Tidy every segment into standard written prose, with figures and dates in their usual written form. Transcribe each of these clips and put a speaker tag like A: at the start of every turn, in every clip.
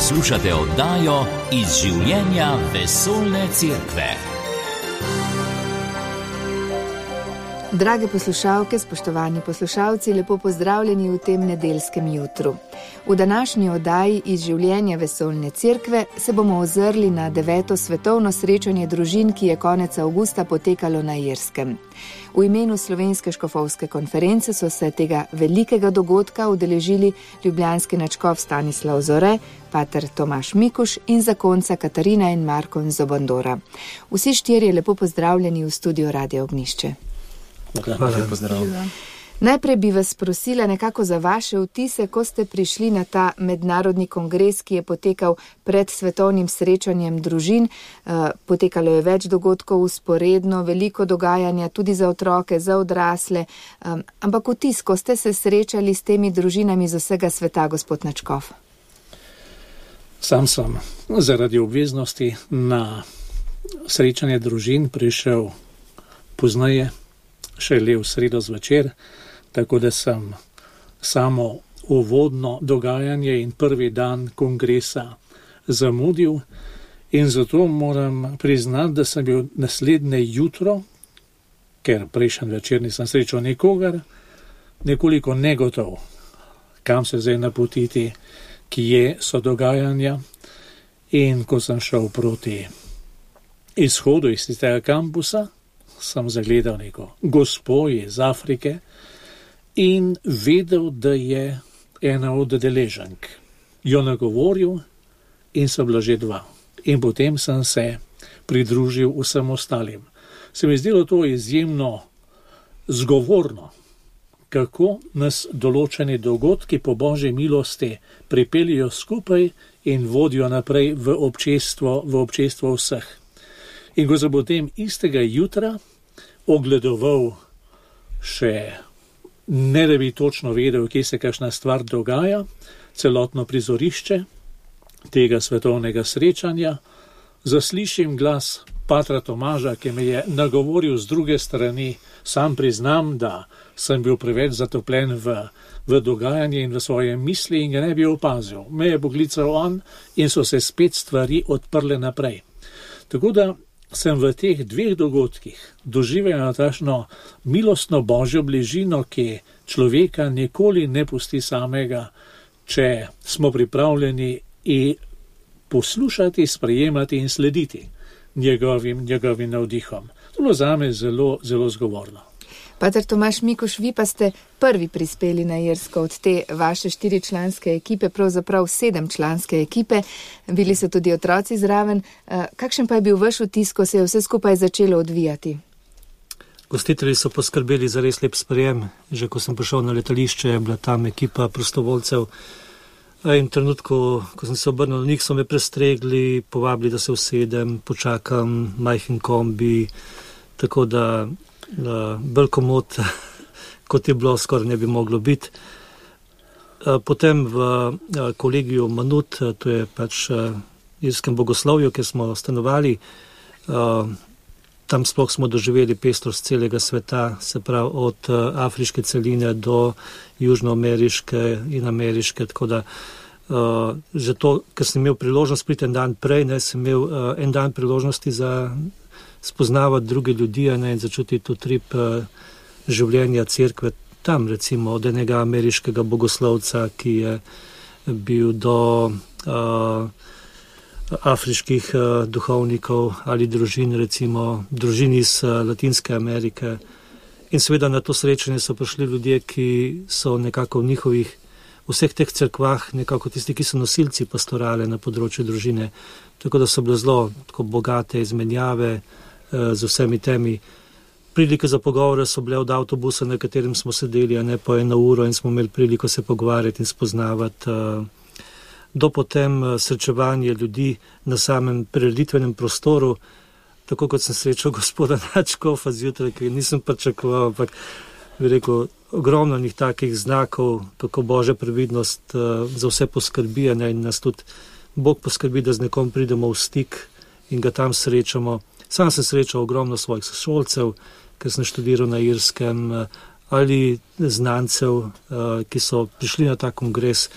A: Poslušate oddajo Iz življenja vesoljne cerkve.
B: Drage poslušalke, spoštovani poslušalci, lepo pozdravljeni v tem nedeljskem jutru. V današnji oddaji Iz življenja vesoljne cerkve se bomo ozrli na 9. svetovno srečanje družin, ki je konec avgusta potekalo na Irskem. V imenu Slovenske škofovske konference so se tega velikega dogodka udeležili ljubljanski nadškof Stanislav Zore, pater Tomaž Mikuš in zakonca Katarina in Marko Zobandora. Vsi štirje lepo pozdravljeni v studiu Radio Ognjišče.
C: Hvala.
B: Najprej bi vas prosila nekako za vaše vtise, ko ste prišli na ta mednarodni kongres, ki je potekal pred svetovnim srečanjem družin. Potekalo je več dogodkov vzporedno, veliko dogajanja tudi za otroke, za odrasle. Ampak vtis, ko ste se srečali s temi družinami z vsega sveta, gospod nadškof?
C: Sam sem zaradi obveznosti na srečanje družin prišel pozneje, šele v sredo zvečer, tako da sem samo uvodno dogajanje in prvi dan kongresa zamudil in zato moram priznati, da sem bil naslednje jutro, ker prejšnji večer nisem srečal nikogar, nekoliko negotov, kam se zdaj napotiti, kje so dogajanja, in ko sem šel proti izhodu iz tega kampusa, sem zagledal neko gospo iz Afrike in vedel, da je ena od udeleženk. Jo nagovoril in so bila že dva. In potem sem se pridružil vsem ostalim. Se mi zdelo to izjemno zgovorno, kako nas določeni dogodki po Božji milosti pripeljejo skupaj in vodijo naprej v občestvo vseh. In ko sem potem istega jutra ogledoval še, ne da bi točno vedel, kje se kakšna stvar dogaja, celotno prizorišče tega svetovnega srečanja, zaslišim glas patra Tomaža, ki me je nagovoril z druge strani. Sam priznam, da sem bil preveč zatopljen v dogajanje in v svoje misli in ga ne bi opazil. Me je poklical on in so se spet stvari odprle naprej. Tako da sem v teh dveh dogodkih doživel takšno milostno Božjo bližino, ki človeka nikoli ne pusti samega, če smo pripravljeni in poslušati, sprejemati in slediti njegovim navdihom. To je zame zelo, zelo zgovorno.
B: Pater Tomaž Mikuš, vi pa ste prvi prispeli na Irsko od te vaše 4-članske ekipe, pravzaprav 7-članske ekipe, bili so tudi otroci zraven. Kakšen pa je bil vaš vtis, ko se je vse skupaj začelo odvijati?
D: Gostitelji so poskrbeli za res lep sprejem. Že ko sem prišel na letališče, je bila tam ekipa prostovoljcev. In v trenutku, ko sem se obrnil na njih, so me prestregli, povabili, da se usedem, počakam, majhen kombi, tako da bolj komod, kot je bilo, skoraj ne bi moglo biti. Potem v kolegiju Manut, to je pač irskem bogoslovju, kjer smo stanovali, tam sploh smo doživeli pestrost celega sveta, se pravi od afriške celine do južnoameriške in ameriške, tako da že to, ker sem imel priložnost priti en dan prej, sem imel en dan priložnosti za spoznavati druge ljudi in začutiti utrip življenja cerkve tam, recimo od enega ameriškega bogoslovca, ki je bil do afriških duhovnikov ali družin, recimo družin iz Latinske Amerike. In seveda na to srečanje so prišli ljudje, ki so nekako v njihovih vseh teh cerkvah nekako tisti, ki so nosilci pastorale na področju družine. Tako da so bile zelo tako bogate izmenjave z vsemi temi. Prilike za pogovore so bile od avtobusa, na katerem smo sedeli, ne po 1 uro in smo imeli priliko se pogovarjati in spoznavati. Do potem srečevanje ljudi na samem prireditvenem prostoru, tako kot sem srečal gospoda nadškofa zjutraj, ki nisem pričakoval, ampak bi rekel, ogromno njih takih znakov, kako Božja previdnost za vse poskrbi in nas tudi Bog poskrbi, da z nekom pridemo v stik in ga tam srečamo. Sam sem srečal ogromno svojih sošolcev, ker sem študiral na Irskem, ali znancev, ki so prišli na ta kongres,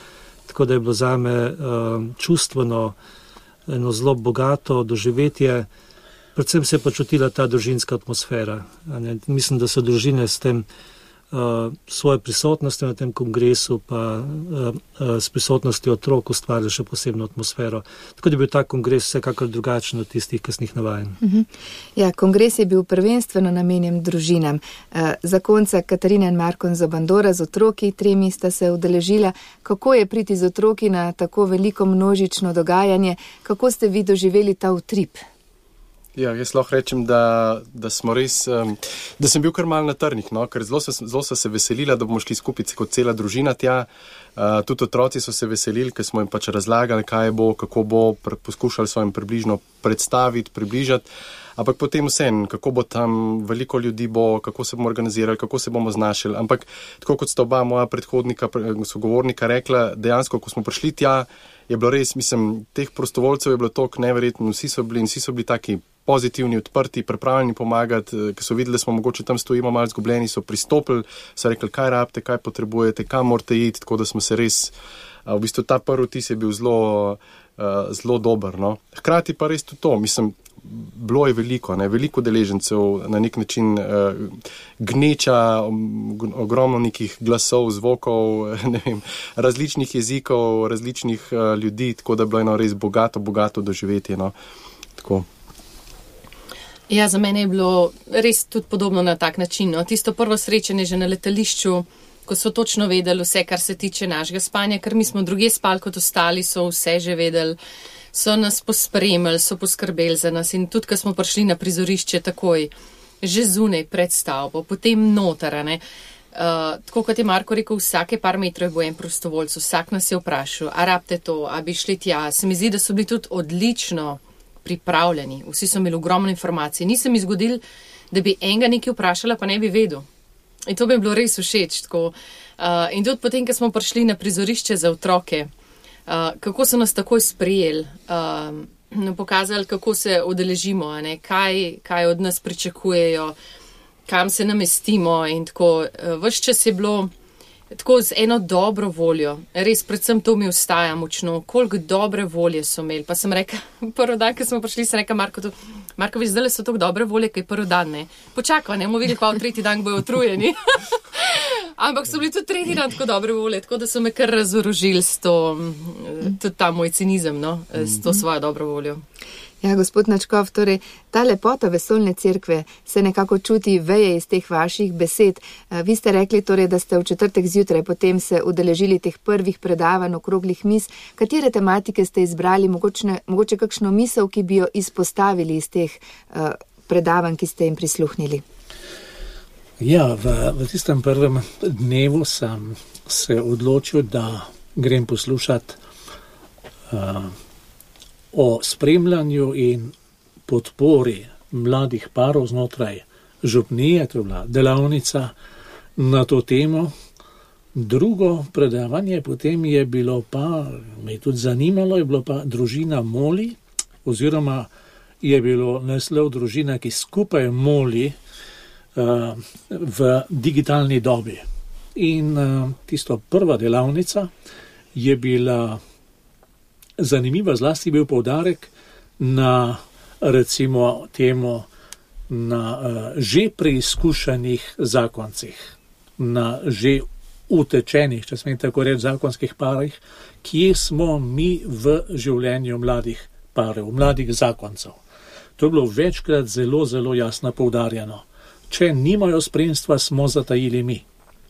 D: tako da je bilo zame čustveno eno zelo bogato doživetje. Predvsem se je počutila ta družinska atmosfera. Mislim, da so družine s tem svoje prisotnosti na tem kongresu pa s prisotnostjo otrok ustvarili še posebno atmosfero. Tako da je bil ta kongres vsekakor drugačen od tistih kasnih navajen.
B: Ja, kongres je bil prvenstveno namenjen družinam. Zakonca Katarina in Marko Zabandora z otroki, 3 sta se udeležila. Kako je priti z otroki na tako veliko množično dogajanje? Kako ste vi doživeli ta utrip?
E: Ja, jaz lahko rečem, da smo res, da sem bil kar mal na trnih, no, ker zelo so se veselila, da bomo šli skupaj kot cela družina tja. Tudi otroci so se veselili, ker smo jim pač razlagali, kaj bo, kako bo, poskušali so jim približno predstaviti, približati. Ampak potem vseeno, kako bo tam, veliko ljudi bo, kako se bomo organizirali, kako se bomo znašli. Ampak tako kot sta oba moja predhodnika, sogovornika rekla, dejansko, ko smo prišli tja, je bilo res, mislim, teh prostovoljcev je bilo toliko neverjetno, vsi so bili taki pozitivni, odprti, pripravljeni pomagati, ker so videli, da smo mogoče tam stojimo malo zgubljeni, so pristopili, so rekli, kaj rabite, kaj potrebujete, kam morate iti, tako da smo se res, v bistvu ta prvi vtis je bil zelo dober, no. Hkrati pa res tudi to, mislim, bilo je veliko deležencev, na nek način gneča, ogromno nekih glasov, zvokov, ne vem, različnih jezikov, različnih ljudi, tako da bilo eno res bogato doživetje, no. Tako.
F: Ja, za mene je bilo res tudi podobno na tak način. No. Tisto prvo srečanje že na letališču, ko so točno vedeli vse, kar se tiče našega spanja, ker mi smo drugje spali kot ostali, so vse že vedeli, so nas pospremili, so poskrbeli za nas in tudi, ko smo prišli na prizorišče takoj, že zunaj pred stavbo, potem noter, ne. Tako kot je Marko rekel, vsake par metrov bo en prostovoljc, vsak nas je vprašal, a rabite to, a bi šli tja. Se mi zdi, da so bili tudi odlično pripravljeni. Vsi so imeli ogromno informacij. Nisem mi zgodil, da bi enega nekaj vprašala, pa ne bi vedel. In to bi bilo res všeč. Tako. In tudi potem, ko smo prišli na prizorišče za otroke, kako so nas takoj sprejeli, pokazali, kako se udeležimo, kaj od nas pričakujejo, kam se namestimo in tako. Ves čas je bilo tako z eno dobro voljo. Res, predvsem to mi ostaja močno. Koliko dobre volje so imeli. Pa sem rekla, prvi dan, ko smo prišli, sem rekla Marko, veš, zdaj so tako dobre volje, kaj prvi dan, ne. Počakaj, ne bomo videli, pa v tretji dan bojo utrujeni. Ampak so bili tudi tretji dan tako dobre volje, tako da so me kar razorožili s to, tudi ta moj cinizem, no, s to svojo dobro voljo.
B: Ja, gospod Načkov, torej, ta lepota vesoljne cerkve se nekako čuti, veje iz teh vaših besed. Vi ste rekli torej, da ste v četrtek zjutraj potem se udeležili teh prvih predavanj, okroglih miz. Katere tematike ste izbrali, mogoče kakšno misel, ki bi jo izpostavili iz teh predavanj, ki ste jim prisluhnili?
C: Ja, v tistem prvem dnevu sem se odločil, da grem poslušati o spremljanju in podpori mladih parov znotraj župnije, to je bila delavnica na to temo. Drugo predavanje potem je bilo pa, me je tudi zanimalo, je bilo pa družina moli, oziroma je bilo naslov družina, ki skupaj moli v digitalni dobi. In tisto prva delavnica je bila zanimiva, zlasti bil poudarek na, recimo, temu, na že preizkušenih zakoncih, na že utečenih, če smem tako reči, zakonskih parih, kje smo mi v življenju mladih parov, mladih zakoncev. To je bilo večkrat zelo, zelo jasno poudarjeno. Če nimajo spremstva, smo zatajili mi.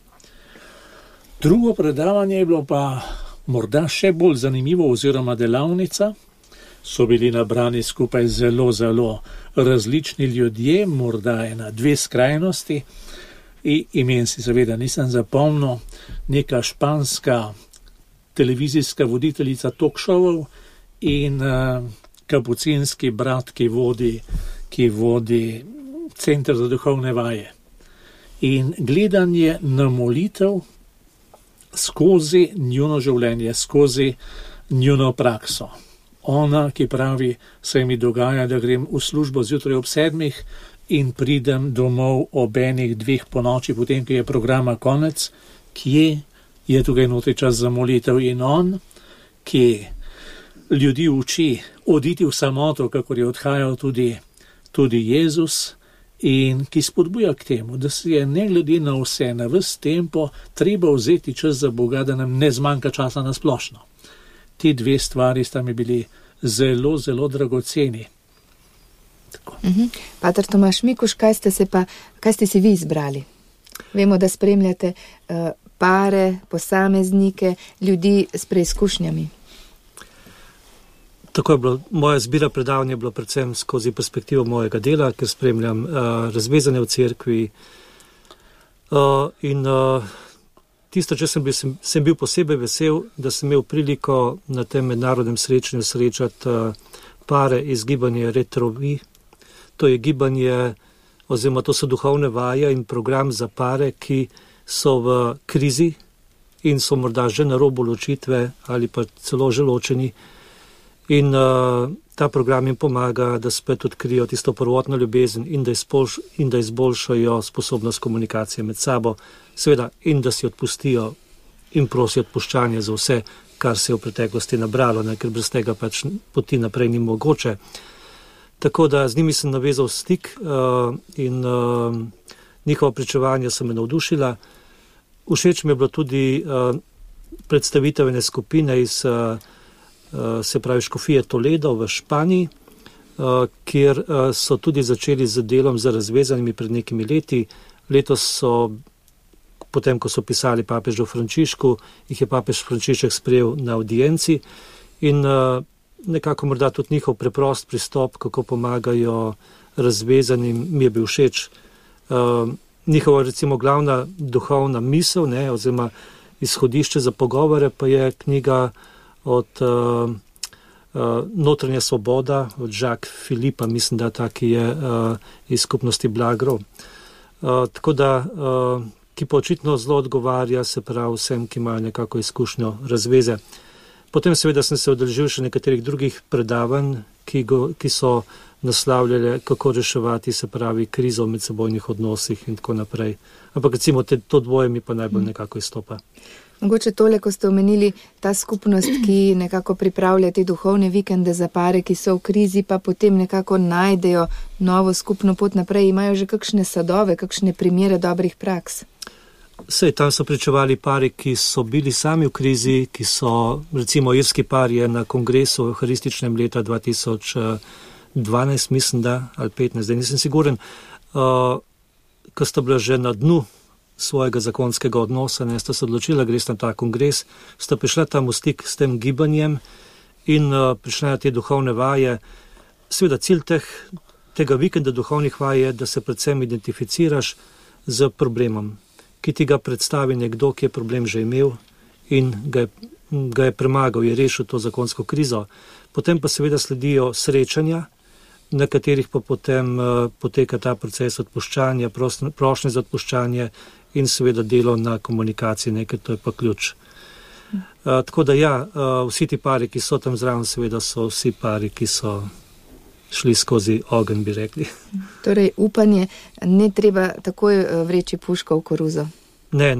C: Drugo predavanje je bilo pa morda še bolj zanimivo, oziroma delavnica, so bili nabrani skupaj zelo, zelo različni ljudje, morda dve skrajnosti. Imen si seveda nisem zapomnil, neka španska televizijska voditeljica talk-showov in kapucinski brat, ki vodi Center za duhovne vaje. In gledanje na molitev skozi njuno življenje, skozi njuno prakso. Ona, ki pravi, se mi dogaja, da grem v službo zjutraj ob 7 in pridem domov ob 1-2 po noči, potem, ko je programa konec, kje je tukaj notri čas za molitev. In on ki ljudi uči oditi v samoto, kakor je odhajal tudi Jezus, in ki spodbuja k temu, da se je ne glede na vse, na ves tempo, treba vzeti čas za Boga, da nam ne zmanjka časa na splošno. Ti dve stvari sta mi bili zelo, zelo dragoceni.
B: Pater Tomaž Mikuš, kaj ste si vi izbrali? Vemo, da spremljate pare, posameznike, ljudi s preizkušnjami.
D: Tako je bilo. Moja izbira predavanja je bila predvsem skozi perspektivo mojega dela, ker spremljam razvezane v cerkvi. Tisto, če sem bil posebej vesel, da sem imel priliko na tem mednarodnem srečanju srečati pare iz gibanja Retrovi. To je gibanje, oziroma to so duhovne vaje in program za pare, ki so v krizi in so morda že na robu ločitve ali pa celo že ločeni. In ta program jim pomaga, da spet odkrijo tisto prvotno ljubezen in da izboljšajo sposobnost komunikacije med sabo, seveda, in da si odpustijo in prosijo odpuščanje za vse, kar se je v preteklosti nabralo, ker brez tega pač poti naprej ni mogoče. Tako da z njimi sem navezal stik in njihova pričevanja so me navdušila. Všeč mi je bilo tudi predstavitev ene skupine iz se pravi Škofije Toledo v Španiji, kjer so tudi začeli z delom z razvezanimi pred nekimi leti. Letos so, potem ko so pisali papežu Frančišku, jih je papež Frančišek sprejel na audienci in nekako morda tudi njihov preprost pristop, kako pomagajo razvezanim, mi je bil všeč. Njihova recimo glavna duhovna misel, oziroma izhodišče za pogovore pa je knjiga od Notranja svoboda, od Jacques Philippa, mislim, da taki je iz skupnosti Blagrov. Tako da, ki pa očitno zelo odgovarja, se pravi vsem, ki imajo nekako izkušnjo razveze. Potem seveda sem se udeležil še nekaterih drugih predavanj, ki so naslavljale, kako reševati, se pravi, krizo v medsebojnih odnosih in tako naprej. Ampak recimo to dvoje mi pa najbolj nekako izstopa.
B: Mogoče tole, ko ste omenili ta skupnost, ki nekako pripravlja te duhovne vikende za pare, ki so v krizi, pa potem nekako najdejo novo skupno pot naprej, imajo že kakšne sadove, kakšne primere dobrih praks?
D: Sej, tam so pričevali pari, ki so bili sami v krizi, ki so, recimo irski par je na kongresu euharističnem leta 2012, mislim da, ali 15, zdaj nisem siguren, ko sta bila že na dnu svojega zakonskega odnosa, sta se odločila, gre na ta kongres, sta prišla tam v stik s tem gibanjem in prišla na te duhovne vaje. Seveda cilj tega vikenda duhovnih vaj je, da se predvsem identificiraš z problemom, ki ti ga predstavi nekdo, ki je problem že imel in ga je premagal, je rešil to zakonsko krizo. Potem pa seveda sledijo srečanja, na katerih pa potem poteka ta proces odpuščanja, prošnje za odpuščanje in seveda delo na komunikaciji, ker to je pa ključ. Tako da ja, vsi ti pari, ki so tam zraven, seveda so vsi pari, ki so šli skozi ogenj, bi rekli.
B: Torej, upanje, ne treba takoj vreči puško v koruzo.
D: Ne.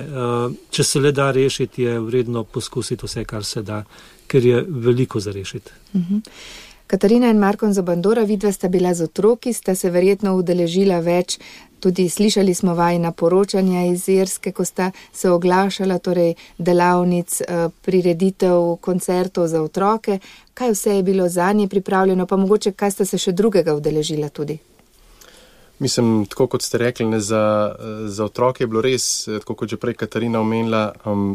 D: Če se le da rešiti, je vredno poskusiti vse, kar se da, ker je veliko za rešiti.
B: Katarina in Markon Zabandora, vidva sta bila z otroki, sta se verjetno udeležila več, tudi slišali smo vajina poročanja iz Irske, ko sta se oglašala, torej delavnic, prireditev, koncertov za otroke. Kaj vse je bilo zanje pripravljeno, pa mogoče kaj sta se še drugega udeležila tudi?
E: Mislim, tako kot ste rekli, za otroke je bilo res, tako kot že prej Katarina omenila,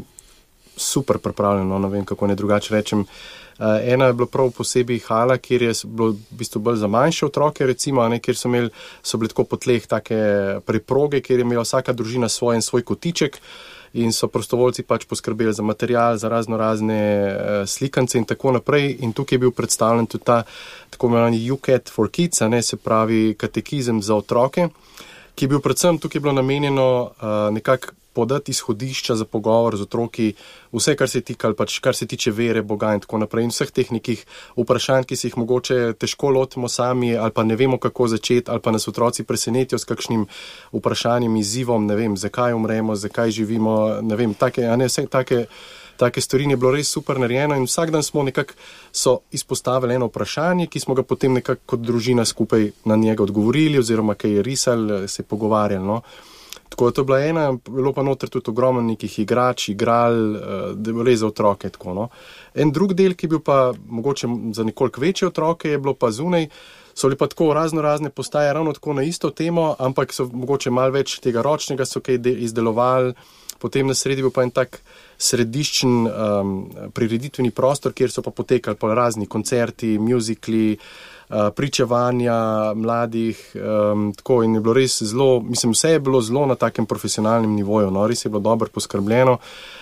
E: super pripravljeno, ne vem, kako ne drugače rečem. Ena je bilo prav posebej hala, kjer je bilo v bistvu bolj za manjše otroke, recimo, kjer so bili tako po tleh take preproge, kjer je imela vsaka družina svoj kotiček in so prostovoljci pač poskrbeli za material, za razne slikance in tako naprej. In tukaj je bil predstavljen tudi ta tako imenovani UCAT for Kids, se pravi katekizem za otroke, ki je bil predvsem, tukaj je bilo namenjeno nekako podati izhodišča za pogovor z otroki, vse, kar se tiče vere, Boga in tako naprej in vseh teh nekih vprašanj, ki si jih mogoče težko lotimo sami ali pa ne vemo, kako začeti, ali pa nas otroci presenetijo s kakšnim vprašanjem, izzivom, ne vem, zakaj umremo, zakaj živimo, ne vem, vse take take stvari, je bilo res super narejeno in vsak dan smo so izpostavili eno vprašanje, ki smo ga potem nekako kot družina skupaj na njega odgovorili oziroma kaj je risali, se pogovarjali, no. Tako da to je bila ena, bilo pa noter tudi ogromno nekih igrač, igral, res za otroke, tako, no. En drug del, ki je bil pa mogoče za nekoliko večje otroke, je bilo pa zunaj, so bili pa tako razne postaje, ravno tako na isto temo, ampak so mogoče malo več tega ročnega so kaj izdelovali, potem na sredi bil pa en tak središčen prireditveni prostor, kjer so pa potekali pa razni koncerti, muzikli, pričevanja mladih, tako in je bilo res zelo, mislim, vse je bilo zelo na takem profesionalnem nivoju, no, res je bilo dobro poskrbljeno,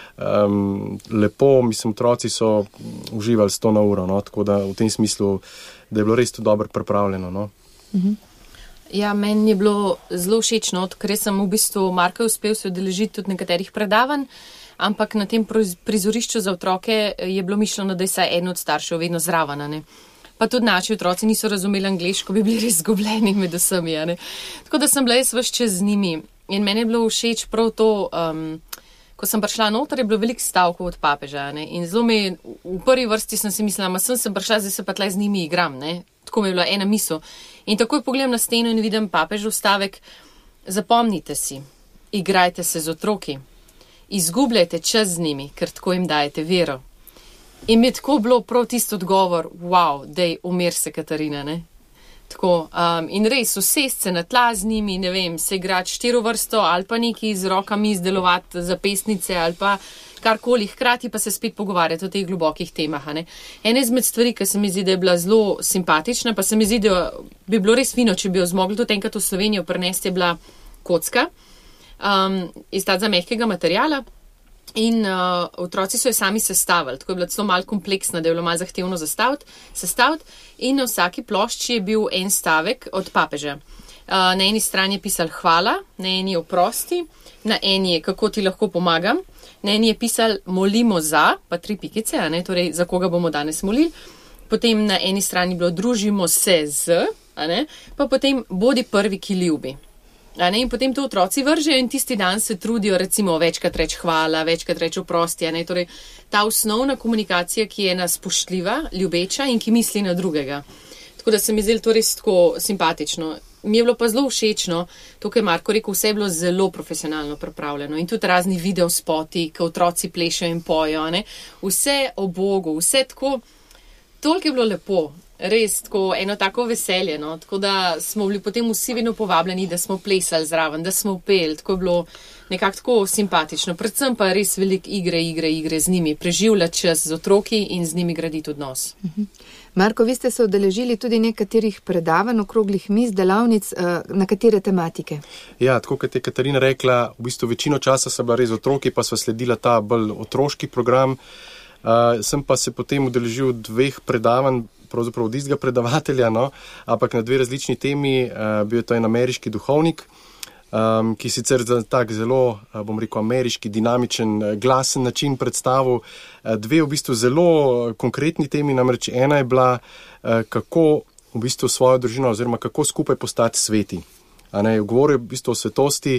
E: lepo, mislim, otroci so uživali 100 na uro, no, tako da v tem smislu, da je bilo res to dobro pripravljeno, no.
F: Ja, meni je bilo zelo všečno, ker sem v bistvu Marko uspel se udeležiti tudi nekaterih predavanj, ampak na tem prizorišču za otroke je bilo mišljeno, da je saj en od staršev vedno zraven, ne. Pa tudi naši otroci niso razumeli angleško, bi bili res zgubljeni med vsemi, ne. Tako da sem bila jaz ves čas z njimi in meni je bilo všeč prav to, ko sem prišla noter, je bilo veliko stavkov od papeža, ne, in zelo v prvi vrsti sem si mislila, sem prišla, zdaj se pa tle z njimi igram, ne, tako mi je bila ena misel. In takoj pogledam na steno in vidim papežev stavek, zapomnite si, igrajte se z otroki, izgubljajte čas z njimi, ker tako jim dajete vero. In mi je tako bilo prav tisto odgovor, wow, dej, umir se, Katarina, ne. Tako, in res, usest se na tla z njimi, ne vem, se igrati 4 vrsto ali pa neki z rokami izdelovati zapestnice ali pa karkoli, hkrati pa se spet pogovarjati o teh globokih temah, ne. Ena izmed stvari, ki se mi zdi, da je bila zelo simpatična, pa se mi zdi, da bi bilo res fino, če bi jo zmogli tudi enkrat v Slovenijo prenesti, je bila kocka iz tega mehkega materiala. In otroci so jo sami sestavili, tako je bila celo malo kompleksna, da je bilo malo zahtevno sestaviti in na vsaki plošči je bil en stavek od papeža. Na eni strani je pisal hvala, na eni je oprosti, na eni je kako ti lahko pomagam, na eni je pisal molimo za, pa 3 pikice, a ne, torej za koga bomo danes molili, potem na eni strani bilo družimo se z, a ne, pa potem bodi prvi, ki ljubi. In potem to otroci vržejo in tisti dan se trudijo recimo večkrat reči hvala, večkrat reči oprosti, ne? Torej ta osnovna komunikacija, ki je ena spoštljiva, ljubeča in ki misli na drugega. Tako da se mi zdelo to res tako simpatično. Mi je bilo pa zelo všečno, to, kar je Marko rekel, vse je bilo zelo profesionalno pripravljeno in tudi razni videospoti, ko otroci plešejo in pojo, ne? Vse o Bogu, vse tako, toliko je bilo lepo. Res, tako eno tako veselje, no, tako da smo bili potem vsi vedno povabljeni, da smo plesali zraven, da smo peli, tako je bilo nekako tako simpatično, predvsem pa res veliko igre z njimi, preživljati čas z otroki in z njimi graditi odnos.
B: Marko, vi ste se udeležili tudi nekaterih predavanj, okroglih miz, delavnic, na katere tematike?
E: Ja, tako kot je Katarina rekla, v bistvu večino časa so bila res otroki, pa sva sledila ta bolj otroški program. Sem pa se potem udeležil 2 predavanj, pravzaprav od istega predavatelja, no, ampak na 2 različni temi, bil je to en ameriški duhovnik, ki sicer za tak zelo, bom rekel, ameriški, dinamičen, glasen način predstavil 2 v bistvu zelo konkretni temi, namreč ena je bila, kako v bistvu svojo družino oziroma kako skupaj postati sveti. Govoril je v bistvu o svetosti,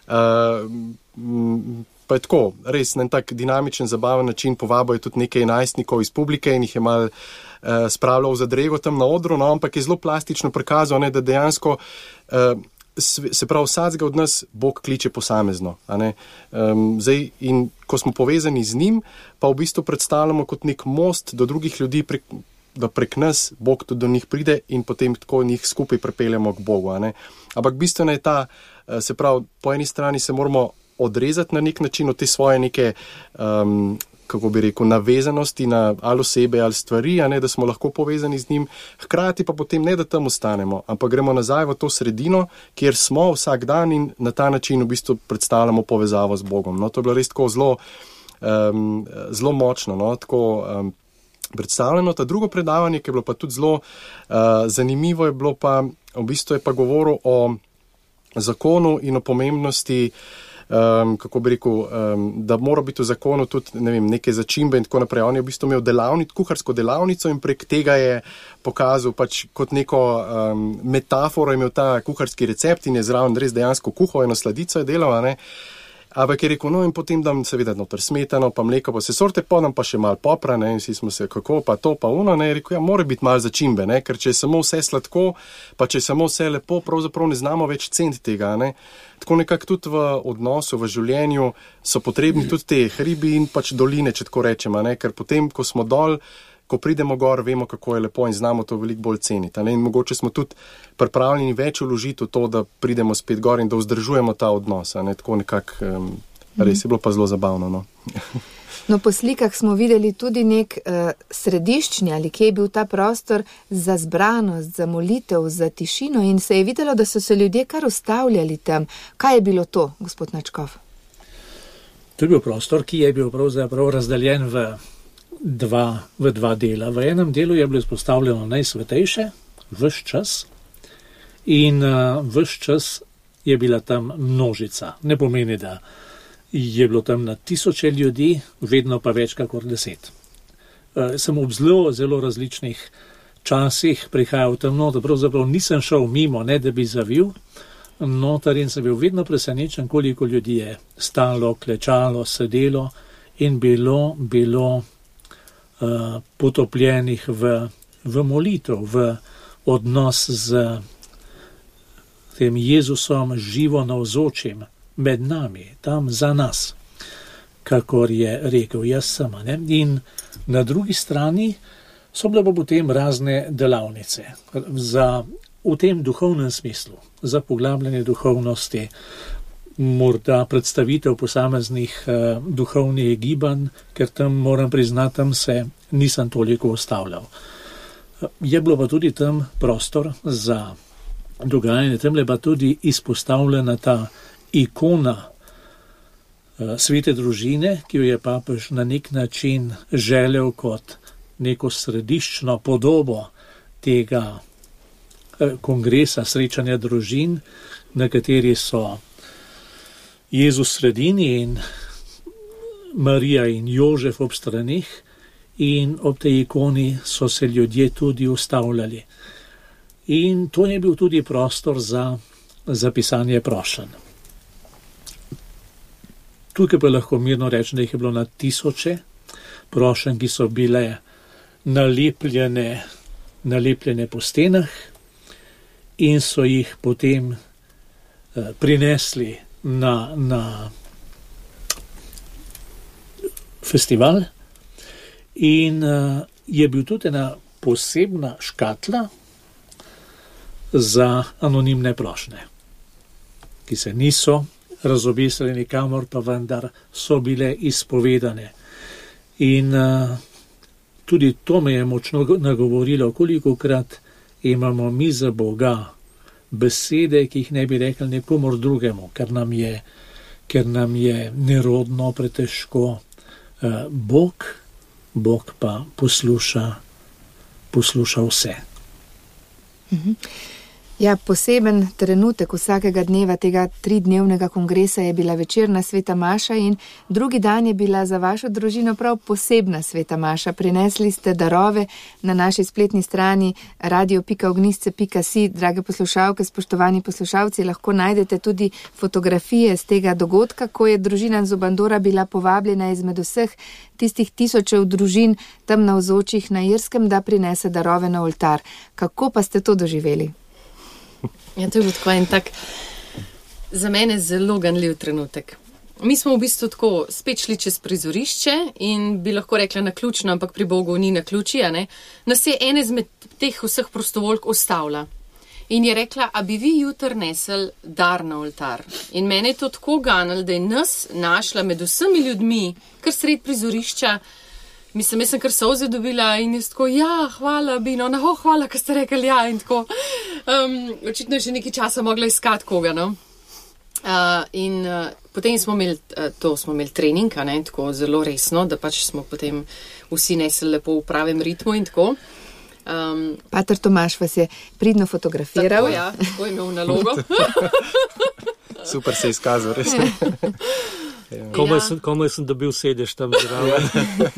E: pa je tako, res na en tak dinamičen, zabaven način povabil je tudi nekaj najstnikov iz publike in jih je malo spravljal v zadrego tam na odru, no, ampak je zelo plastično prikazal, da dejansko se pravi vsakega od nas Bog kliče posamezno. Zdaj, in ko smo povezani z njim, pa v bistvu predstavljamo kot nek most do drugih ljudi, da prek nas Bog tudi do njih pride in potem tako njih skupaj pripeljamo k Bogu. Ampak bistveno je ta, se pravi, po eni strani se moramo odrezati na nek način od te svoje neke, kako bi rekel, navezanosti na ali osebe ali stvari, da smo lahko povezani z njim, hkrati pa potem ne, da tam ostanemo, ampak gremo nazaj v to sredino, kjer smo vsak dan in na ta način v bistvu predstavljamo povezavo z Bogom. No, to je bilo res tako zelo močno, no, tako predstavljeno. Ta drugo predavanje, ki je bilo pa tudi zelo zanimivo, je bilo pa, v bistvu je pa govoril o zakonu in o pomembnosti, kako bi rekel, da mora biti v zakonu tudi, ne vem, neke začimbe in tako naprej. On je v bistvu imel kuharsko delavnico in prek tega je pokazal pač kot neko metaforo, imel ta kuharski recept in je zraven res dejansko kuhal, eno sladico je delal, Ampak je rekel, no in potem dam seveda noter smetano, pa mleko, pa se sorte, podam pa še malo popra, ne, in vsi smo se, kako, pa to, pa ono, ne, je rekel, ja, mora biti malo začimbe, ne, ker če je samo vse sladko, pa če je samo vse lepo, pravzaprav ne znamo več ceniti tega, ne. Tako nekako tudi v odnosu, v življenju so potrebni tudi te hribi in pač doline, če tako rečemo, ne, ker potem, ko smo dol, ko pridemo gor, vemo, kako je lepo in znamo to veliko bolj ceniti. In mogoče smo tudi pripravljeni več vložiti v to, da pridemo spet gor in da vzdržujemo ta odnos. Tako nekako, res je bilo pa zelo zabavno. No.
B: No, po slikah smo videli tudi nek središčni, ali kje je bil ta prostor za zbranost, za molitev, za tišino in se je videlo, da so se ljudje kar ustavljali tam. Kaj je bilo to, gospod Načkov?
C: To je bil prostor, ki je bil pravzaprav razdeljen v dva dela. V enem delu je bilo izpostavljeno najsvetejše, ves čas, in ves čas je bila tam množica. Ne pomeni, da je bilo tam na 1000 ljudi, vedno pa več kakor 10. Sem ob zelo različnih časih prihajal tam noter, pravzaprav nisem šel mimo, ne da bi zavil noter in sem bil vedno presenečen, koliko ljudi je stalo, klečalo, sedelo in bilo potopljenih v molitev, v odnos z tem Jezusom živo navzočim med nami, tam za nas, kakor je rekel, jaz sem. Ne? In na drugi strani so bile pa potem razne delavnice v tem duhovnem smislu, za poglabljanje duhovnosti, morda predstavitev posameznih duhovnih gibanj, ker tam moram priznati, tam se nisem toliko ustavljal. Je bilo pa tudi tam prostor za dogajanje, tam je pa tudi izpostavljena ta ikona svete družine, ki jo je papež na nek način želel kot neko središčno podobo tega kongresa srečanja družin, na kateri so Jezus v sredini in Marija in Jožef ob stranih, in ob tej ikoni so se ljudje tudi ustavljali. In to je bil tudi prostor za pisanje prošenj. Tukaj pa lahko mirno rečem, da jih je bilo na 1000 prošenj, ki so bile nalepljene po stenah in so jih potem prinesli na festival in je bil tudi ena posebna škatla za anonimne prošnje, ki se niso razobesili nikamor, pa vendar so bile izpovedane. In tudi to me je močno nagovorilo, kolikokrat imamo mi za Boga besede, ki jih ne bi rekli nekomor drugemu, ker nam je nerodno, pretežko. Bog pa posluša vse.
B: Ja, poseben trenutek vsakega dneva tega 3-dnevnega kongresa je bila večerna sveta maša in drugi dan je bila za vašo družino prav posebna sveta maša. Prinesli ste darove na naši spletni strani radio.ognisce.si. Drage poslušalke, spoštovani poslušalci, lahko najdete tudi fotografije z tega dogodka, ko je družina Zobandora bila povabljena izmed vseh tistih 1000 družin tam navzočih na Irskem, da prinese darove na oltar. Kako pa ste to doživeli?
F: Ja, to je bil tako en tak za mene zelo ganljiv trenutek. Mi smo v bistvu tako spet šli čez prizorišče in bi lahko rekla naključno, ampak pri Bogu ni naključij, a ne? Nas je ene izmed teh vseh prostovoljk ustavila in je rekla, a bi vi jutr nesel dar na oltar. In mene je to tako ganilo, da je nas našla med vsemi ljudmi, kar sred prizorišča. Mislim, jaz sem kar solze dobila in jaz tako, ja, hvala, Bino, hvala, kar ste rekli, ja, in tako. Očitno je še nekaj časa mogla iskati koga, no. Potem smo imeli trening, ne, tako zelo resno, da pač smo potem vsi nesli lepo v pravem ritmu in tako.
B: Pater Tomaž vas je pridno fotografiral.
F: Tako, ja, tako je imel nalogo.
E: Super se je izkazal, res.
D: Komaj sem dobil sedež tam zraven.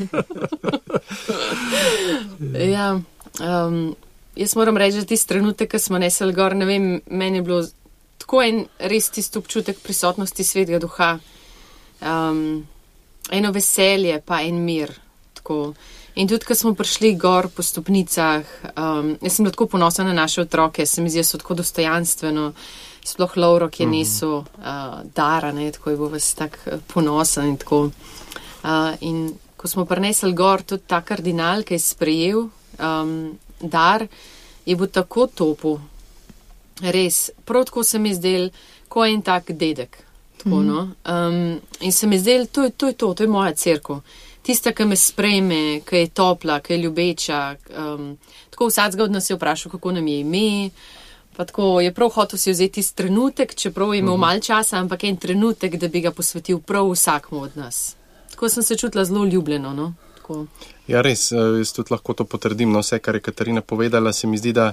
F: Ja, jaz moram reči, da tisti trenutek, ko smo nesli gor, ne vem, meni je bilo tako en res tisti občutek prisotnosti Svetega Duha, eno veselje, pa en mir. Tako. In tudi, ko smo prišli gor po stopnicah, jaz sem bila tako ponosna na naše otroke, se mi zdi, so tako dostojanstveno, sploh Lovro, ki je nesel dara, ne, tako je bil vas tak ponosen in tako. In ko smo prinesli gor tudi ta kardinal, ki je sprejel dar, je bil tako topu. Res, prav tako se mi zdel, ko en tak dedek. Tako, no. In se mi zdel, to je moja cerkev. Tista, ki me sprejme, ki je topla, ki je ljubeča. Tako vsakega od nas je vprašal, kako nam je ime. Pa tako je prav hotel si vzeti trenutek, čeprav je imel malo časa, ampak en trenutek, da bi ga posvetil prav vsakmu od nas. Tako sem se čutila zelo ljubljeno, no. Tako.
E: Ja, res, jaz tudi lahko to potrdim, no, vse, kar je Katarina povedala, se mi zdi, da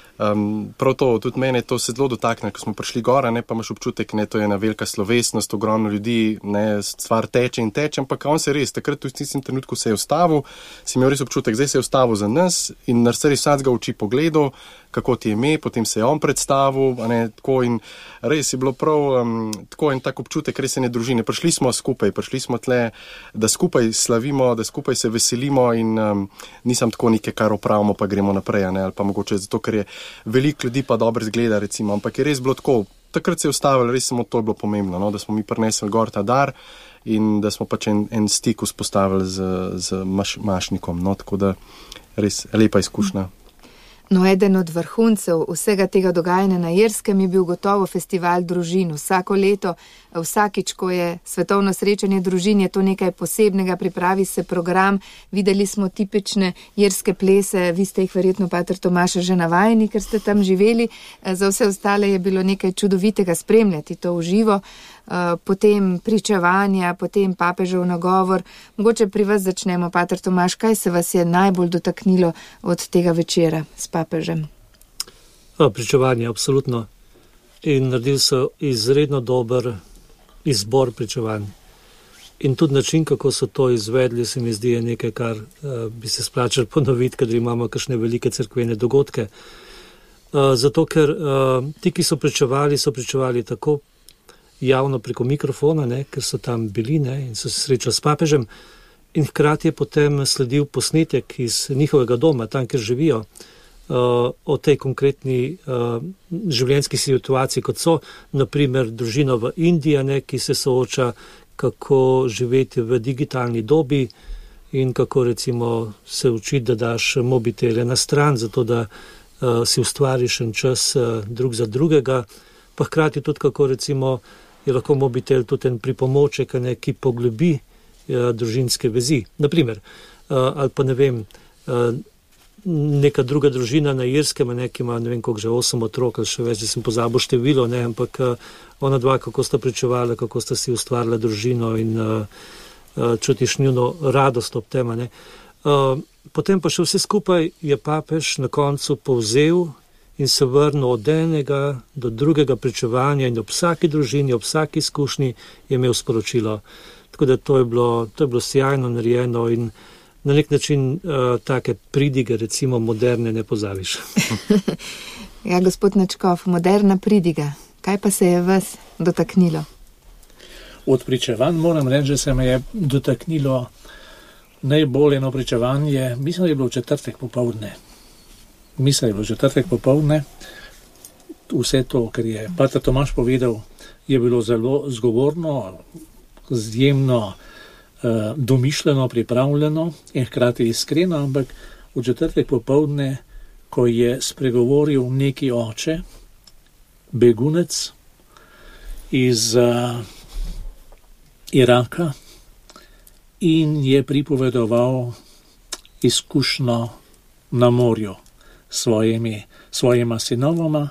E: prav to, tudi mene to se zelo dotakne, ko smo prišli gora, ne, pa imaš občutek, ne, to je ena velika slovesnost, ogromno ljudi, ne, stvar teče in teče, ampak on se res, takrat v tistem trenutku se je ustavil, si imel res občutek, zdaj se je ustavil za nas in nas res vsakega oči pogledal, kako ti je ime, potem se je on predstavil, ne, tako in res je bilo prav tako en tak občutek res ene družine. Prišli smo skupaj, prišli smo tle, da skupaj slavimo, da skupaj se veselimo in nisem tako nekaj, kar opravimo, pa gremo naprej, ne, ali pa mogoče zato, ker je veliko ljudi pa dobro zgleda, recimo, ampak je res bilo tako, takrat se je ustavilo, res samo to je bilo pomembno, no, da smo mi prinesli gor ta dar in da smo pač en stik vzpostavili z mašnikom, no, tako da res lepa izkušnja.
B: No, eden od vrhuncev vsega tega dogajanja na Irskem je bil gotovo festival družin. Vsako leto, vsakič, ko je svetovno srečanje družin, je to nekaj posebnega, pripravi se program. Videli smo tipične irske plese, vi ste jih verjetno, pater Tomaž, že navajeni, ker ste tam živeli. Za vse ostale je bilo nekaj čudovitega spremljati to v živo. Potem pričevanja, potem papežev nagovor. Mogoče pri vas začnemo, pater Tomaž, kaj se vas je najbolj dotaknilo od tega večera s papežem?
D: Pričevanje, absolutno. In naredili so izredno dober izbor pričevanj. In tudi način, kako so to izvedli, se mi zdi, je nekaj, kar bi se splačalo ponoviti, kadar imamo kakšne velike cerkvene dogodke. Zato, ker ti, ki so pričevali tako javno preko mikrofona, ne, ker so tam bili, ne, in so se srečali s papežem, in hkrati je potem sledil posnetek iz njihovega doma, tam, kjer živijo, o tej konkretni življenjski situaciji, kot so, naprimer, družina v Indiji, ne, ki se sooča, kako živeti v digitalni dobi in kako, recimo, se učiti, da daš mobitele na stran, zato da si ustvariš en čas drug za drugega, pa hkrati tudi, kako, recimo, je lahko mobitel tudi en pripomoček, ne, ki poglobi družinske vezi. Naprimer, ali pa ne vem, neka druga družina na Irskem, ne, ki ima ne vem koliko že 8 otrok, ali še več, da sem pozabil število, ne, ampak ona dva, kako sta pričevala, kako sta si ustvarila družino in čutiš njuno radost ob tem. Ne. Potem pa še vse skupaj je papež na koncu povzel in se vrnil od enega do drugega pričevanja in ob vsaki družini, ob vsaki izkušnji je imel sporočilo. Tako da to je bilo sjajno narejeno in na nek način take pridige, recimo moderne, ne pozaviš.
B: Ja, gospod Načkov, moderna pridiga. Kaj pa se je vas dotaknilo?
C: Od pričevanj moram reči, da se me je dotaknilo najbolj eno pričevanje, mislim, da je bilo v četrtek popoldne. Vse to, kar je pater Tomaž povedal, je bilo zelo zgovorno, izjemno domišljeno, pripravljeno in hkrati iskreno, ampak v četrtek popoldne, ko je spregovoril neki oče, begunec iz Iraka in je pripovedoval izkušnjo na morju svojima sinovoma,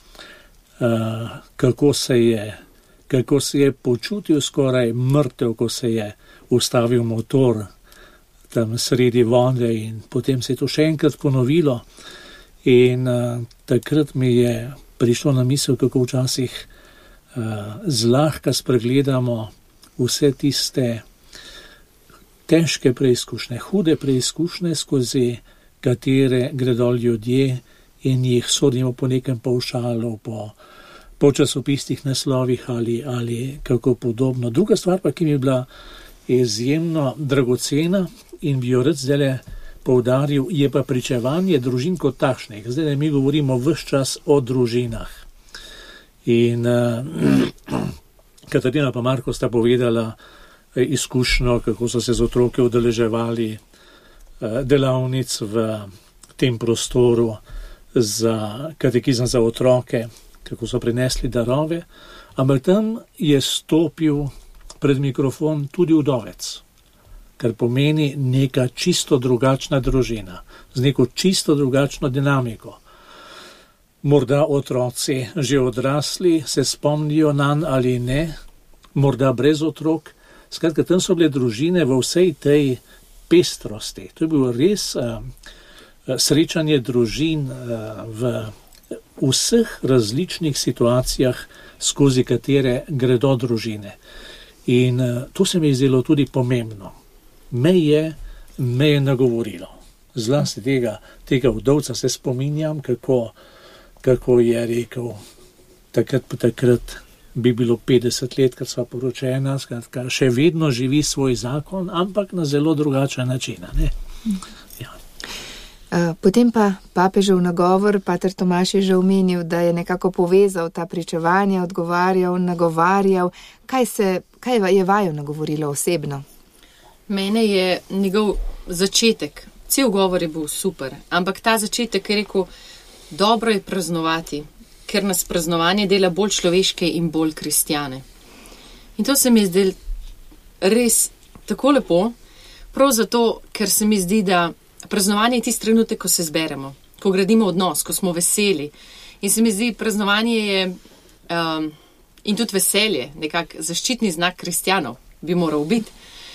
C: kako se je počutil skoraj mrtev, ko se je ustavil motor tam sredi vode in potem se je to še enkrat ponovilo in takrat mi je prišlo na misel, kako včasih zlahka spregledamo vse tiste težke preizkušnje, hude preizkušnje, skozi katere gredo ljudje in jih sodimo po nekem pavšalu, po časopisnih naslovih ali kako podobno. Druga stvar pa, ki mi je bila izjemno dragocena in bi jo rad zdaj poudaril, je pa pričevanje družin kot takšnih. Zdaj mi govorimo ves čas o družinah. In Katarina pa Marko sta povedala izkušnjo, kako so se z otroke udeleževali delavnic v tem prostoru za katekizem za otroke, kako so prinesli darove, ampak tam je stopil pred mikrofon tudi udovec, kar pomeni neka čisto drugačna družina, z neko čisto drugačno dinamiko. Morda otroci že odrasli se spomnijo nanj ali ne, morda brez otrok. Skratka, tam so bile družine v vsej tej pestrosti. To je bilo res srečanje družin v vseh različnih situacijah, skozi katere gredo družine. In to se mi je zdelo tudi pomembno. Me je nagovorilo. Zlasti tega vdovca se spominjam, kako je rekel, takrat bi bilo 50 let, kad sva poročena, skratka, še vedno živi svoj zakon, ampak na zelo drugačen način. Ne? Ja.
B: Potem pa papežev nagovor, pater Tomaž je že omenil, da je nekako povezal ta pričevanja, odgovarjal, nagovarjal. Kaj je vaju nagovorilo osebno?
F: Mene je njegov začetek, cel govor je bil super, ampak ta začetek je rekel, dobro je praznovati, ker nas praznovanje dela bolj človeške in bolj kristjane. In to se mi zdi res tako lepo, prav zato, ker se mi zdi, da praznovanje je tisti trenutek, ko se zberemo, ko gradimo odnos, ko smo veseli. In se mi zdi, praznovanje je in tudi veselje, nekak zaščitni znak kristjanov bi moral biti.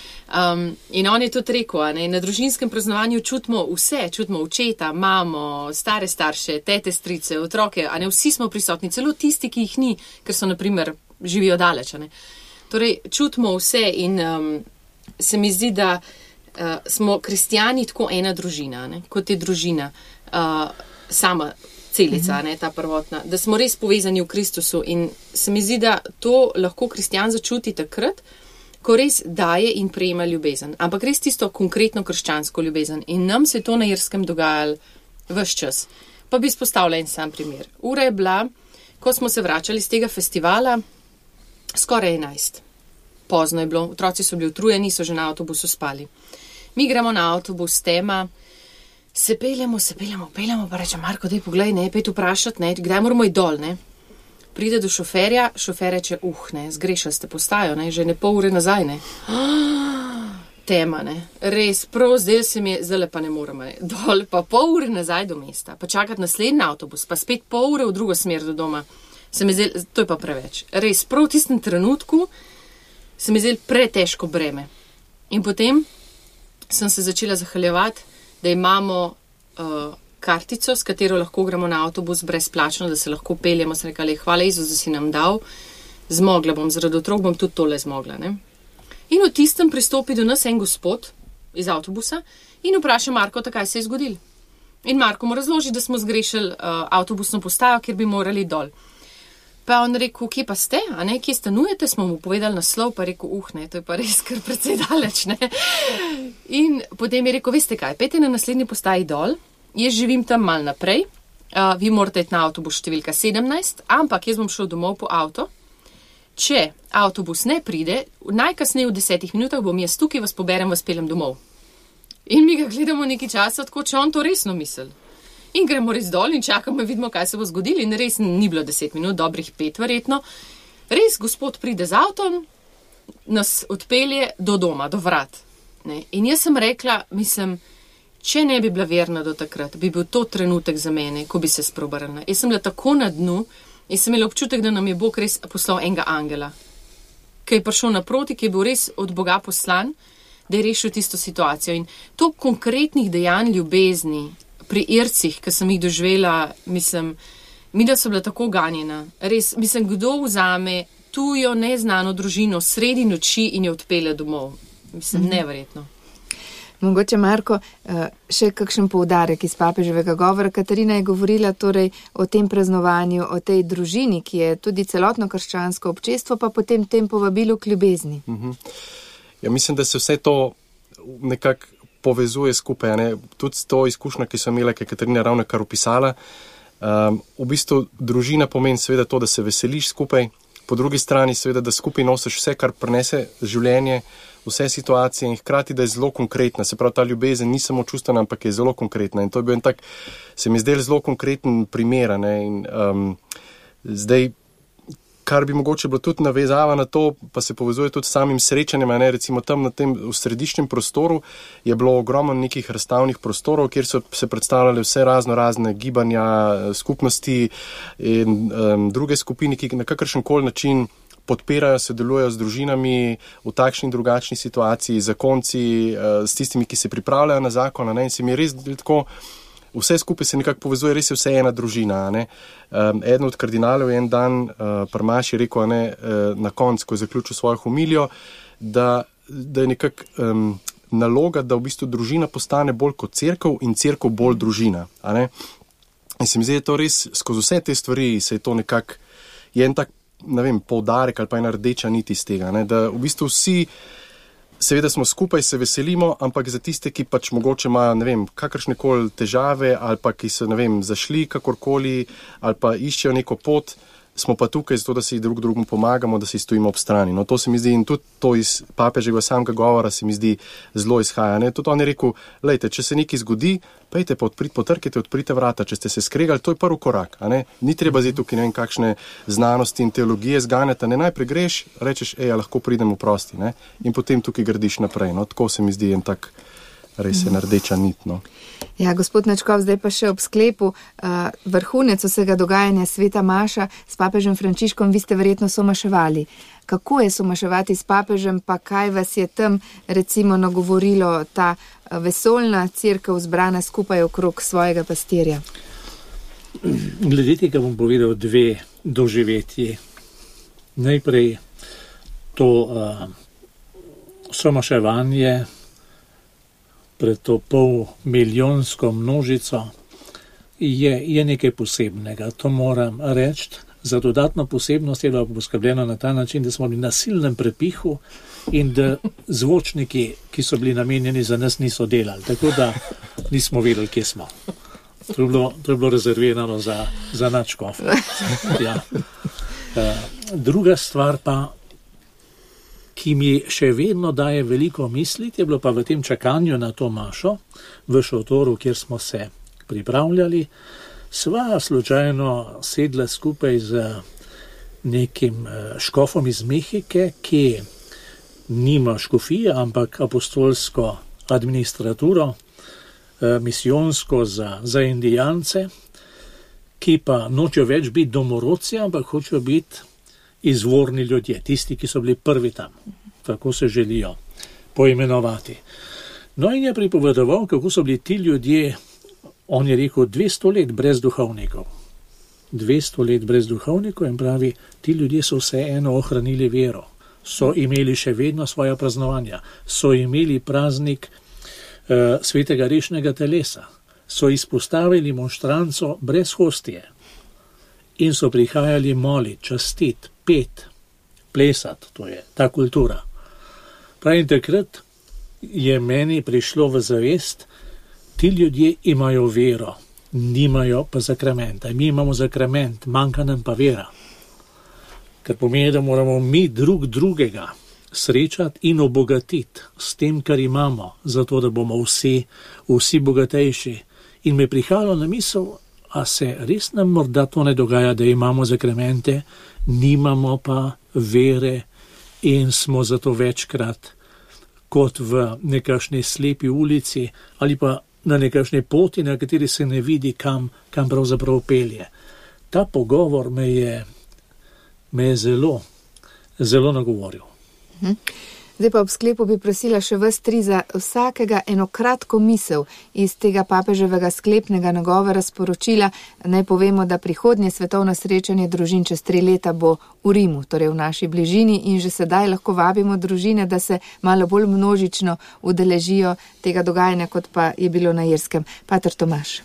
F: In on je tudi rekel, na družinskem praznovanju čutimo vse, čutimo očeta, mamo, stare starše, tete, strice, otroke, vsi smo prisotni, celo tisti, ki jih ni, ker so, naprimer, živijo daleč. Torej, čutimo vse in se mi zdi, da smo kristjani tako ena družina, kot je družina, sama celica, ta prvotna, da smo res povezani v Kristusu in se mi zdi, da to lahko kristjan začuti takrat, ko res daje in prejema ljubezen. Ampak res tisto konkretno krščansko ljubezen. In nam se je to na Irskem dogajalo ves čas. Pa bi izpostavila en sam primer. Ura je bila, ko smo se vračali z tega festivala, skoraj 11. Pozno je bilo, otroci so bili utrujeni, so že na avtobusu spali. Mi gremo na avtobus, tema, se peljemo, pa reče, Marko, daj poglej, pet vprašati, kdaj moramo iti dol, Pride do šoferja, šofer reče, zgrešali ste postajo, že pol ure nazaj, Tema, Res, prav, zdaj se mi je, zdaj pa ne moramo, Dol, pa pol ure nazaj do mesta, pa čakati naslednji avtobus, pa spet pol ure v drugo smer do doma. Se mi zdaj, to je pa preveč. Res, prav v tistem trenutku se mi zdaj pretežko breme. In potem sem se začela zahvaljevati, da imamo kartico, s katero lahko gremo na avtobus brezplačno, da se lahko peljemo, sem rekla, hvala Jezus, da si nam dal, zmogla bom, zaradi otrok bom tudi tole zmogla. In v tistem pristopi do nas en gospod iz avtobusa in vpraša Marko, kaj se je zgodil. In Marko mu razloži, da smo zgrešili avtobusno postajo, kjer bi morali dol. Pa on rekel, kje pa ste, kje stanujete, smo mu povedali naslov, pa rekel, to je pa res kar precej daleč, In potem je rekel, veste kaj, pejte na naslednji postaji dol, jaz živim tam mal naprej, vi morate iti na avtobus številka 17, ampak jaz bom šel domov po avto. Če avtobus ne pride, najkasneje v 10 minutah bom jaz tukaj, vas poberem, vas peljem domov. In mi ga gledamo nekaj časa, tako če on to resno misli. In gremo res dol in čakamo in vidimo, kaj se bo zgodilo. In res ni bilo 10 minut, dobrih 5 verjetno. Res gospod pride z avtom, nas odpelje do doma, do vrat. In jaz sem rekla, če ne bi bila verna do takrat, bi bil to trenutek za mene, ko bi se spreobrnila. Jaz sem bila tako na dnu in sem imela občutek, da nam je Bog res poslal enega angela, ki je prišel naproti, ki je bil res od Boga poslan, da je rešil tisto situacijo. In to konkretnih dejanj ljubezni pri Ircih, ki sem jih doživela, mi da so bila tako ganjena. Res, kdo vzame tujo, neznano družino sredi noči in jo odpelje domov. Neverjetno.
B: Mogoče, Marko, še kakšen poudarek iz papeževega govora. Katarina je govorila torej o tem praznovanju, o tej družini, ki je tudi celotno krščansko občestvo, pa potem tem povabilu k ljubezni.
E: Ja, mislim, da se vse to nekako povezuje skupaj, ne? Tudi to izkušnjo, ki so imela, ki je Katarina ravno kar opisala. V bistvu družina pomeni seveda to, da se veseliš skupaj, po drugi strani seveda, da skupaj nosiš vse, kar prinese življenje, vse situacije in hkrati, da je zelo konkretna. Se pravi, ta ljubezen ni samo čustvena, ampak je zelo konkretna. In to je bil en tak, se mi zdel zelo konkreten primer. In zdaj, kar bi mogoče bilo tudi navezava na to, pa se povezuje tudi s samim srečanjem, ne, recimo tam na tem v središčnem prostoru je bilo ogromno nekih razstavnih prostorov, kjer so se predstavljale vse razne gibanja, skupnosti in druge skupine, ki na kakršenkoli način podpirajo, sodelujejo z družinami v takšni in drugačni situaciji, zakonci, s tistimi, ki se pripravljajo na zakon, ne, in se mi je res tako, vse skupaj se nekako povezuje, res je vse ena družina. Ne. Eden od kardinalov je en dan Prmaš je rekel, ne, na koncu, ko je zaključil svojo homilijo, da je nekako naloga, da v bistvu družina postane bolj kot cerkev in cerkev bolj družina. Ne. In se mi zdi, da to res skozi vse te stvari se je to nekako, je en tak, ne vem, poudarek ali pa ena rdeča nit iz tega, ne, da v bistvu vsi seveda smo skupaj, se veselimo, ampak za tiste, ki pač mogoče imajo, ne vem, kakršnekoli težave ali pa ki so, ne vem, zašli kakorkoli ali pa iščejo neko pot, smo pa tukaj zato, da si drug drugemu pomagamo, da si stojimo ob strani. No, to se mi zdi in tudi to iz papeževega samega govora se mi zdi zelo izhaja. Ne? Tudi on je rekel, lejte, če se nekaj zgodi, pejte pa potrkajte, odprite vrata, če ste se skregali, to je prvi korak. A ne? Ni treba zdaj tukaj, ne vem, kakšne znanosti in teologije zganjati, ne, najprej greš, rečeš, lahko pridem v prosti, ne? In potem tukaj gradiš naprej. No? Tako se mi zdi en tak res je rdeča nit. No.
B: Ja, gospod Načkov, zdaj pa še ob sklepu vrhunec vsega dogajanja sveta Maša s papežem Frančiškom, vi ste verjetno somaševali. Kako je somaševati s papežem, pa kaj vas je tam recimo nagovorilo ta vesoljna cerkev zbrana skupaj okrog svojega pastirja?
C: Glede tega bom povedal dve doživetji. Najprej to somaševanje pred to polmilijonsko množico je nekaj posebnega. To moram reči. Za dodatno posebnost je bilo poskrbljeno na ta način, da smo bili na silnem prepihu in da zvočniki, ki so bili namenjeni za nas, niso delali. Tako da nismo vedeli, kje smo. To je bilo rezervirano za nadškof. Ja. Druga stvar pa, ki mi še vedno daje veliko misliti, je bilo pa v tem čakanju na to mašo, v šotoru, kjer smo se pripravljali, sva slučajno sedla skupaj z nekim škofom iz Mehike, ki nima škofije, ampak apostolsko administraturo, misijonsko za indijance, ki pa nočejo več biti domorodci, ampak hočejo biti izvorni ljudje, tisti, ki so bili prvi tam. Tako se želijo poimenovati. No in je pripovedoval, kako so bili ti ljudje, on je rekel, 200 let brez duhovnikov. 200 let brez duhovnikov in pravi, ti ljudje so vseeno ohranili vero. So imeli še vedno svoja praznovanja. So imeli praznik svetega rešnega telesa. So izpostavili monštranco brez hostije. In so prihajali molit, častit, pet, plesat, to je ta kultura. Pravi, takrat je meni prišlo v zavest, ti ljudje imajo vero, nimajo pa zakramenta. Mi imamo zakrament, manjka nam pa vera. Kar pomeni, da moramo mi drug drugega srečati in obogatiti s tem, kar imamo, zato da bomo vsi bogatejši. In me prihajalo na misel, a se res nam morda to ne dogaja, da imamo zakramente, nimamo pa vere in smo zato večkrat kot v nekašni slepi ulici ali pa na nekašni poti, na kateri se ne vidi, kam pravzaprav pelje. Ta pogovor me je zelo, zelo nagovoril.
B: Zdaj pa ob sklepu bi prosila še vas tri za vsakega eno kratko misel iz tega papeževega sklepnega nagovora sporočila. Naj povemo, da prihodnje svetovno srečanje družin čez 3 leta bo v Rimu, torej v naši bližini, in že sedaj lahko vabimo družine, da se malo bolj množično udeležijo tega dogajanja, kot pa je bilo na Irskem. Pater Tomaž.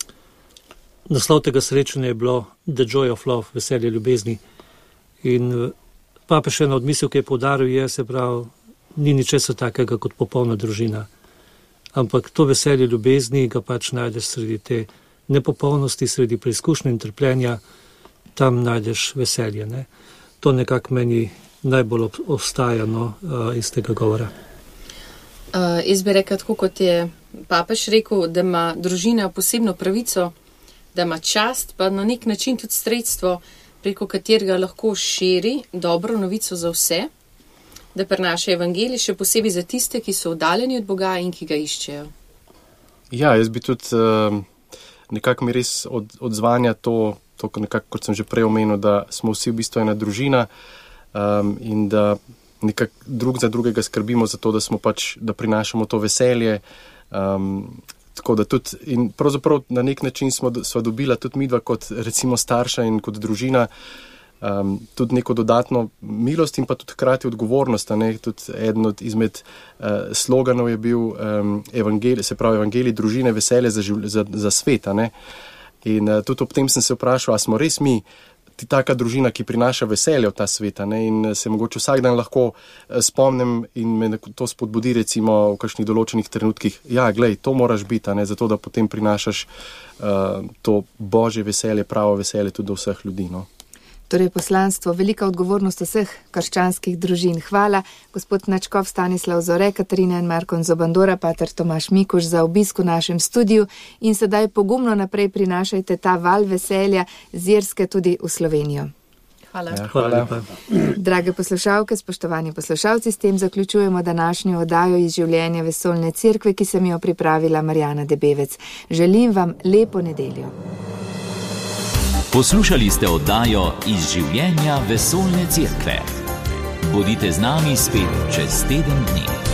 D: Naslov tega srečanja je bilo The Joy of Love, veselje ljubezni. In papež ena od misel, ki je poudaril, je, se pravi, ni ničesar takega kot popolna družina. Ampak to veselje ljubezni ga pač najdeš sredi te nepopolnosti, sredi preizkušnje in trpljenja, tam najdeš veselje. Ne? To nekako meni najbolj ostaja iz tega govora.
F: Jaz bi rekel, tako kot je papež rekel, da ima družina posebno pravico, da ima čast, pa na nek način tudi sredstvo, preko katerega lahko širi dobro novico za vse, da prenaša evangelij, še posebej za tiste, ki so oddaljeni od Boga in ki ga iščejo.
E: Ja, jaz bi tudi nekako mi res odzvanja to nekako, kot sem že prej omenil, da smo vsi v bistvu ena družina in da nekako drug za drugega skrbimo za to, da smo pač, da prinašamo to veselje. Tako da tudi, in pravzaprav na nek način sva dobila tudi midva kot recimo starša in kot družina, tudi neko dodatno milost in pa tudi hkrati odgovornost. Tudi eden od izmed sloganov je bil evangelij družine, veselje za svet. In tudi ob tem sem se vprašal, a smo res mi taka družina, ki prinaša veselje v ta svet, in se mogoče vsak dan lahko spomnim in me to spodbudi recimo v kakšnih določenih trenutkih, ja, glej, to moraš biti, zato da potem prinašaš to božje veselje, pravo veselje tudi do vseh ljudi.
B: Torej poslanstvo, velika odgovornost vseh krščanskih družin. Hvala, gospod Načkov, Stanislav Zore, Katarina in Markon Zobandora, pater Tomaž Mikuž za obisk v našem studiu in sedaj pogumno naprej prinašajte ta val veselja z Irske tudi v Slovenijo.
F: Hvala.
E: Ja, hvala.
B: Drage poslušalke, spoštovani poslušalci, s tem zaključujemo današnjo oddajo iz življenja Vesoljne cerkve, ki sem jo pripravila Marjana Debevec. Želim vam lepo nedeljo.
A: Poslušali ste oddajo iz življenja Vesoljne cerkve. Bodite z nami spet čez teden dni.